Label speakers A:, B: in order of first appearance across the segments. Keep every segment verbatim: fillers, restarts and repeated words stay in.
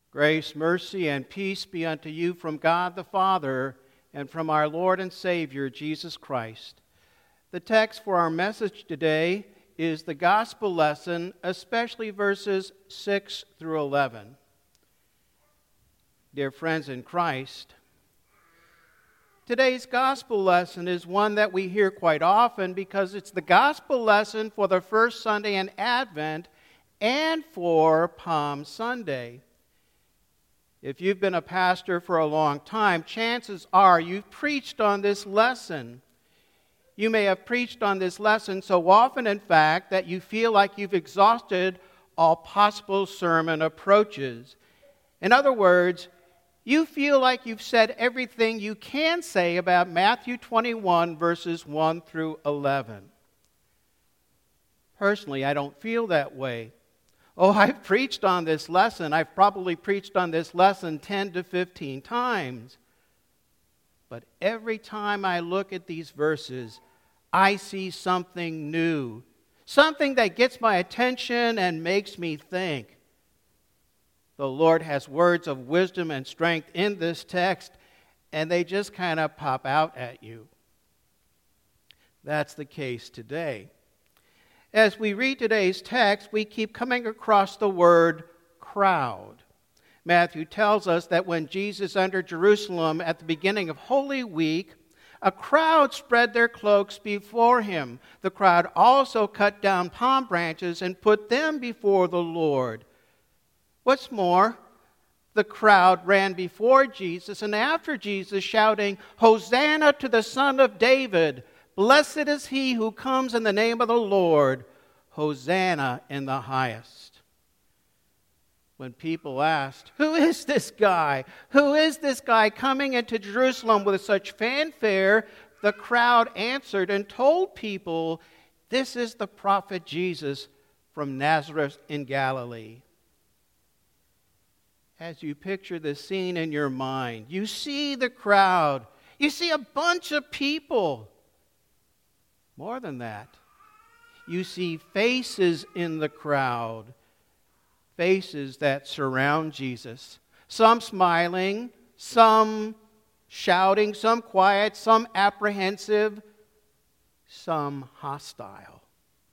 A: Grace, mercy, and peace be unto you from God the Father and from our Lord and Savior, Jesus Christ. The text for our message today is the gospel lesson, especially verses six through eleven. Dear friends in Christ, today's gospel lesson is one that we hear quite often because it's the gospel lesson for the first Sunday in Advent and for Palm Sunday. If you've been a pastor for a long time, chances are you've preached on this lesson. You may have preached on this lesson so often, in fact, that you feel like you've exhausted all possible sermon approaches. In other words, you feel like you've said everything you can say about Matthew twenty-one, verses one through eleven. Personally, I don't feel that way. Oh, I've preached on this lesson. I've probably preached on this lesson ten to fifteen times. But every time I look at these verses, I see something new, something that gets my attention and makes me think. The Lord has words of wisdom and strength in this text, and they just kind of pop out at you. That's the case today. As we read today's text, we keep coming across the word crowd. Matthew tells us that when Jesus entered Jerusalem at the beginning of Holy Week, a crowd spread their cloaks before him. The crowd also cut down palm branches and put them before the Lord. What's more, the crowd ran before Jesus and after Jesus, shouting, "Hosanna to the Son of David! Blessed is he who comes in the name of the Lord. Hosanna in the highest." When people asked, "Who is this guy? Who is this guy coming into Jerusalem with such fanfare?" the crowd answered and told people, "This is the prophet Jesus from Nazareth in Galilee." As you picture the scene in your mind, you see the crowd. You see a bunch of people. More than that, you see faces in the crowd, faces that surround Jesus. Some smiling, some shouting, some quiet, some apprehensive, some hostile.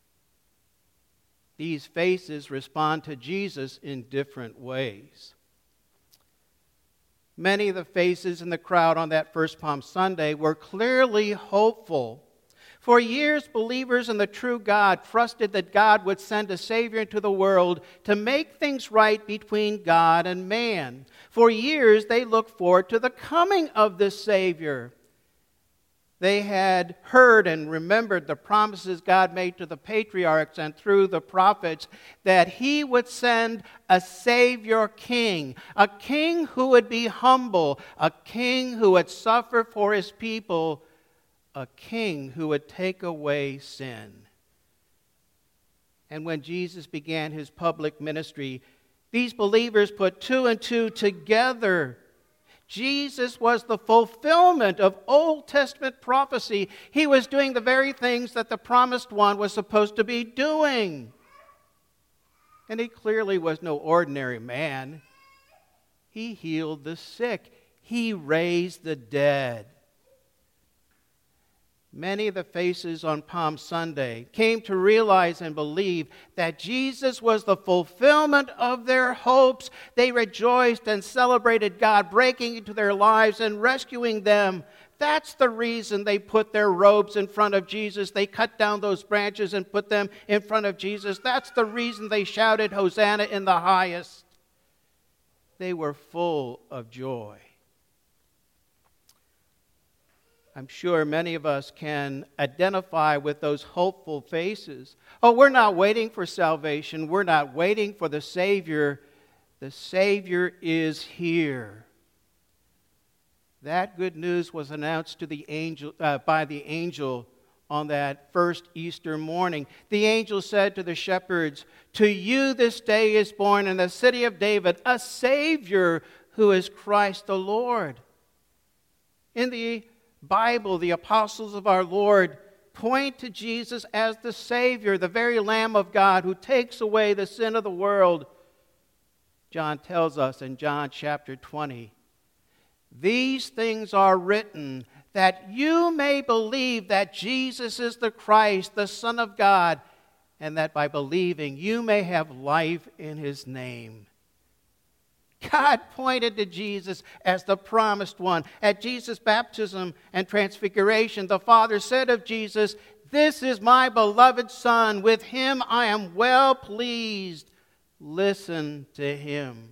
A: These faces respond to Jesus in different ways. Many of the faces in the crowd on that first Palm Sunday were clearly hopeful. For years, believers in the true God trusted that God would send a Savior into the world to make things right between God and man. For years, they looked forward to the coming of this Savior. They had heard and remembered the promises God made to the patriarchs and through the prophets that He would send a Savior King, a King who would be humble, a King who would suffer for His people, a King who would take away sin. And when Jesus began His public ministry, these believers put two and two together. Jesus was the fulfillment of Old Testament prophecy. He was doing the very things that the promised one was supposed to be doing. And He clearly was no ordinary man. He healed the sick. He raised the dead. Many of the faces on Palm Sunday came to realize and believe that Jesus was the fulfillment of their hopes. They rejoiced and celebrated God breaking into their lives and rescuing them. That's the reason they put their robes in front of Jesus. They cut down those branches and put them in front of Jesus. That's the reason they shouted, "Hosanna in the highest." They were full of joy. I'm sure many of us can identify with those hopeful faces. Oh, we're not waiting for salvation. We're not waiting for the Savior. The Savior is here. That good news was announced to the angel uh, by the angel on that first Easter morning. The angel said to the shepherds, "To you this day is born in the city of David a Savior who is Christ the Lord." In the Bible, the apostles of our Lord point to Jesus as the Savior, the very Lamb of God who takes away the sin of the world. John tells us in John chapter twenty, "These things are written that you may believe that Jesus is the Christ, the Son of God, and that by believing you may have life in his name." God pointed to Jesus as the promised one. At Jesus' baptism and transfiguration, the Father said of Jesus, "This is my beloved Son. With him I am well pleased. Listen to him."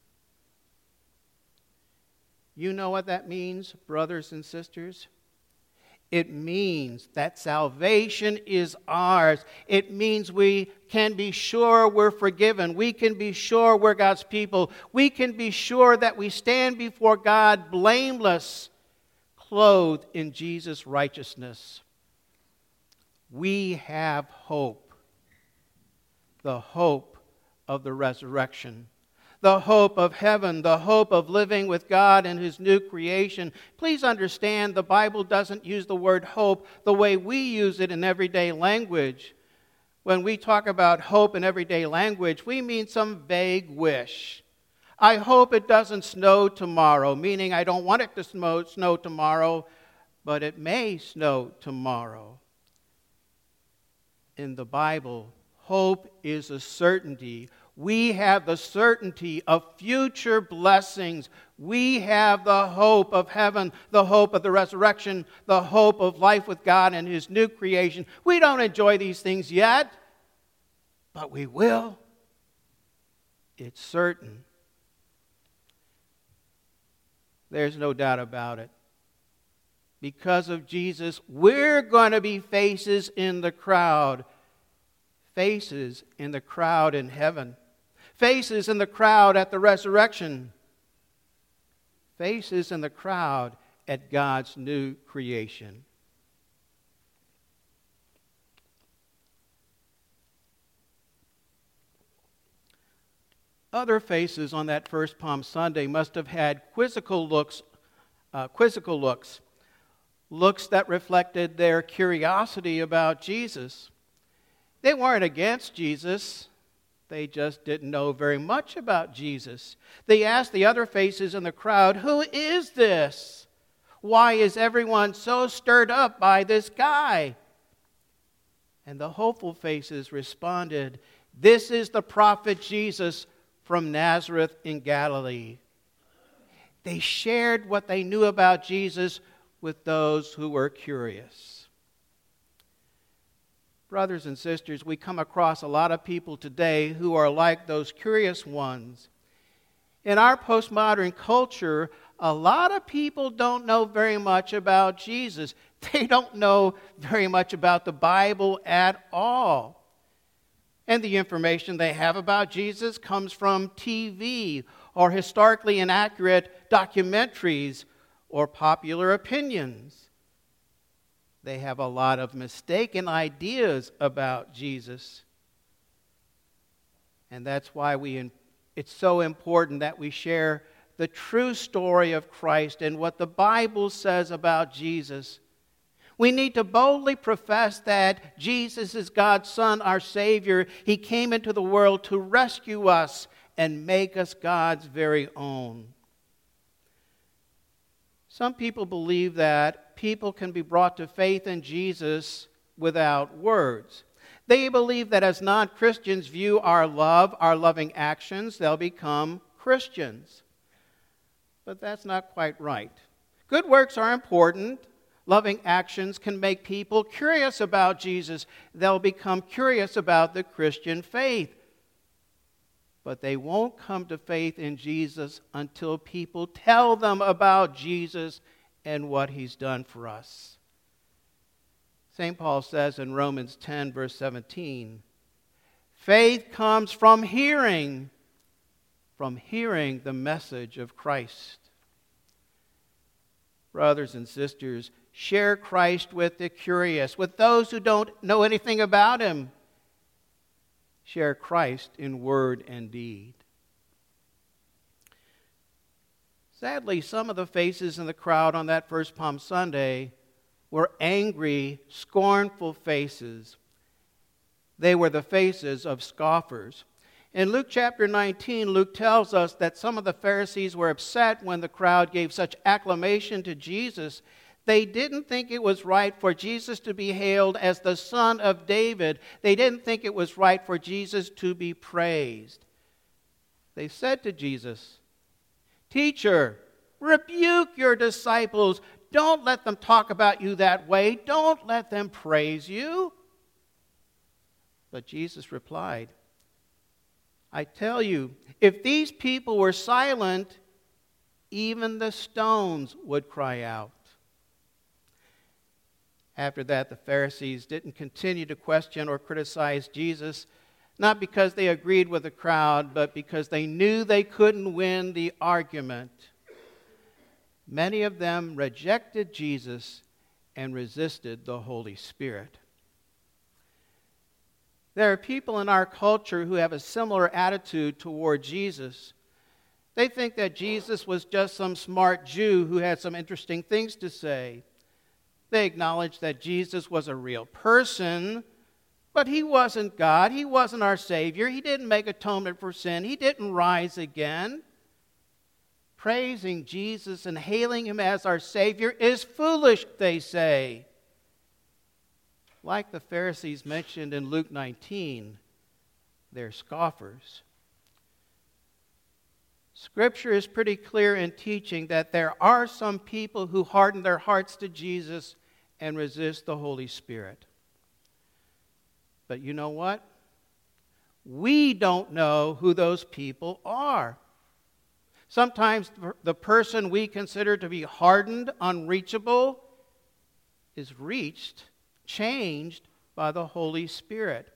A: You know what that means, brothers and sisters? It means that salvation is ours. It means we can be sure we're forgiven. We can be sure we're God's people. We can be sure that we stand before God blameless, clothed in Jesus' righteousness. We have hope. The hope of the resurrection. The hope of heaven, the hope of living with God in his new creation. Please understand, the Bible doesn't use the word hope the way we use it in everyday language. When we talk about hope in everyday language, we mean some vague wish. I hope it doesn't snow tomorrow, meaning I don't want it to snow, snow tomorrow, but it may snow tomorrow. In the Bible, hope is a certainty. We have the certainty of future blessings. We have the hope of heaven, the hope of the resurrection, the hope of life with God and his new creation. We don't enjoy these things yet, but we will. It's certain. There's no doubt about it. Because of Jesus, we're going to be faces in the crowd. Faces in the crowd in heaven. Faces in the crowd at the resurrection. Faces in the crowd at God's new creation. Other faces on that first Palm Sunday must have had quizzical looks, uh, quizzical looks, looks that reflected their curiosity about Jesus. They weren't against Jesus. They just didn't know very much about Jesus. They asked the other faces in the crowd, "Who is this? Why is everyone so stirred up by this guy?" And the hopeful faces responded, "This is the prophet Jesus from Nazareth in Galilee." They shared what they knew about Jesus with those who were curious. Brothers and sisters, we come across a lot of people today who are like those curious ones. In our postmodern culture, a lot of people don't know very much about Jesus. They don't know very much about the Bible at all. And the information they have about Jesus comes from T V or historically inaccurate documentaries or popular opinions. They have a lot of mistaken ideas about Jesus. And that's why we, it's so important that we share the true story of Christ and what the Bible says about Jesus. We need to boldly profess that Jesus is God's Son, our Savior. He came into the world to rescue us and make us God's very own. Some people believe that people can be brought to faith in Jesus without words. They believe that as non-Christians view our love, our loving actions, they'll become Christians. But that's not quite right. Good works are important. Loving actions can make people curious about Jesus. They'll become curious about the Christian faith. But they won't come to faith in Jesus until people tell them about Jesus and what he's done for us. Saint Paul says in Romans ten, verse seventeen, faith comes from hearing, from hearing the message of Christ. Brothers and sisters, share Christ with the curious, with those who don't know anything about him. Share Christ in word and deed. Sadly, some of the faces in the crowd on that first Palm Sunday were angry, scornful faces. They were the faces of scoffers. In Luke chapter nineteen, Luke tells us that some of the Pharisees were upset when the crowd gave such acclamation to Jesus. They didn't think it was right for Jesus to be hailed as the Son of David. They didn't think it was right for Jesus to be praised. They said to Jesus, "Teacher, rebuke your disciples. Don't let them talk about you that way. Don't let them praise you." But Jesus replied, "I tell you, if these people were silent, even the stones would cry out." After that, the Pharisees didn't continue to question or criticize Jesus, not because they agreed with the crowd, but because they knew they couldn't win the argument. Many of them rejected Jesus and resisted the Holy Spirit. There are people in our culture who have a similar attitude toward Jesus. They think that Jesus was just some smart Jew who had some interesting things to say. They acknowledge that Jesus was a real person, but he wasn't God. He wasn't our Savior. He didn't make atonement for sin. He didn't rise again. Praising Jesus and hailing him as our Savior is foolish, they say. Like the Pharisees mentioned in Luke nineteen, they're scoffers. Scripture is pretty clear in teaching that there are some people who harden their hearts to Jesus and resist the Holy Spirit. But you know what? We don't know who those people are. Sometimes the person we consider to be hardened, unreachable, is reached, changed by the Holy Spirit.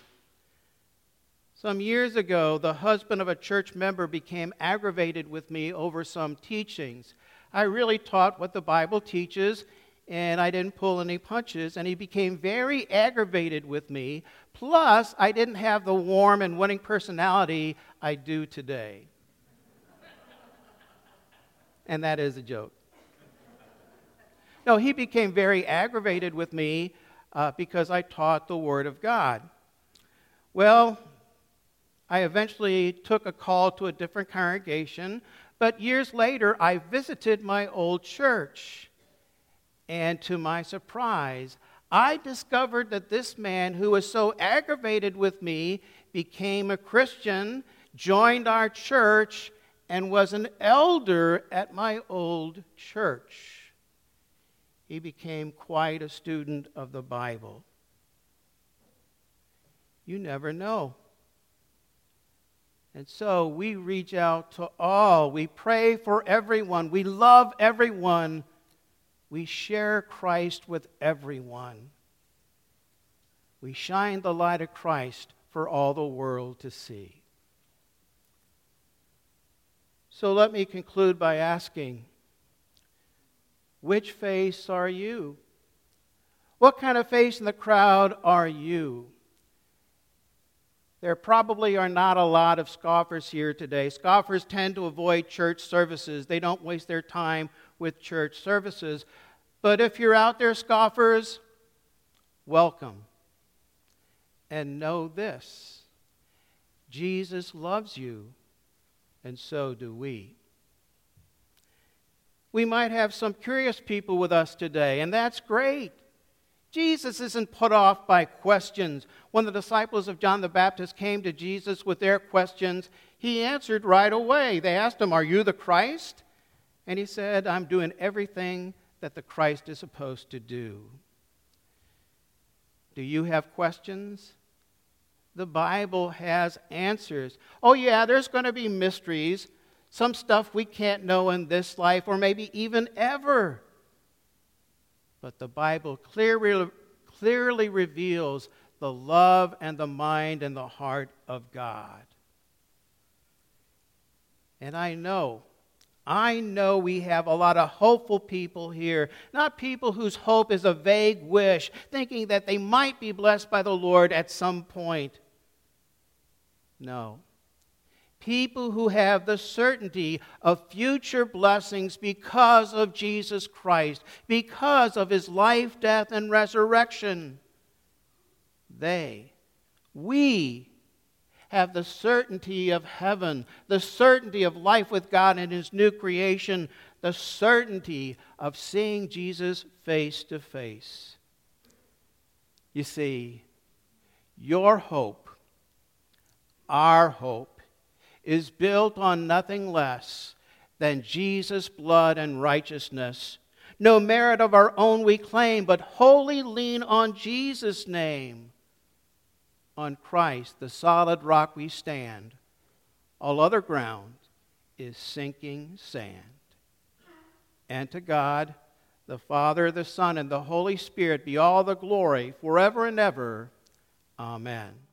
A: Some years ago, the husband of a church member became aggravated with me over some teachings. I really taught what the Bible teaches, and I didn't pull any punches, and he became very aggravated with me. Plus, I didn't have the warm and winning personality I do today. And that is a joke. No, he became very aggravated with me uh, because I taught the Word of God. Well, I eventually took a call to a different congregation, but years later I visited my old church. And to my surprise, I discovered that this man who was so aggravated with me became a Christian, joined our church, and was an elder at my old church. He became quite a student of the Bible. You never know. And so we reach out to all. We pray for everyone. We love everyone. We share Christ with everyone. We shine the light of Christ for all the world to see. So let me conclude by asking, which face are you? What kind of face in the crowd are you? There probably are not a lot of scoffers here today. Scoffers tend to avoid church services. They don't waste their time with church services. But if you're out there, scoffers, welcome. And know this, Jesus loves you, and so do we. We might have some curious people with us today, and that's great. Jesus isn't put off by questions. When the disciples of John the Baptist came to Jesus with their questions, he answered right away. They asked him, "Are you the Christ?" And he said, "I'm doing everything that the Christ is supposed to do." Do you have questions? The Bible has answers. Oh yeah, there's going to be mysteries, some stuff we can't know in this life or maybe even ever. But the Bible clearly, clearly reveals the love and the mind and the heart of God. And I know, I know we have a lot of hopeful people here, not people whose hope is a vague wish, thinking that they might be blessed by the Lord at some point. No. People who have the certainty of future blessings because of Jesus Christ, because of his life, death, and resurrection. They, we, have the certainty of heaven, the certainty of life with God in His new creation, the certainty of seeing Jesus face to face. You see, your hope, our hope, is built on nothing less than Jesus' blood and righteousness. No merit of our own we claim, but wholly lean on Jesus' name. On Christ, the solid rock we stand. All other ground is sinking sand. And to God, the Father, the Son, and the Holy Spirit be all the glory forever and ever. Amen.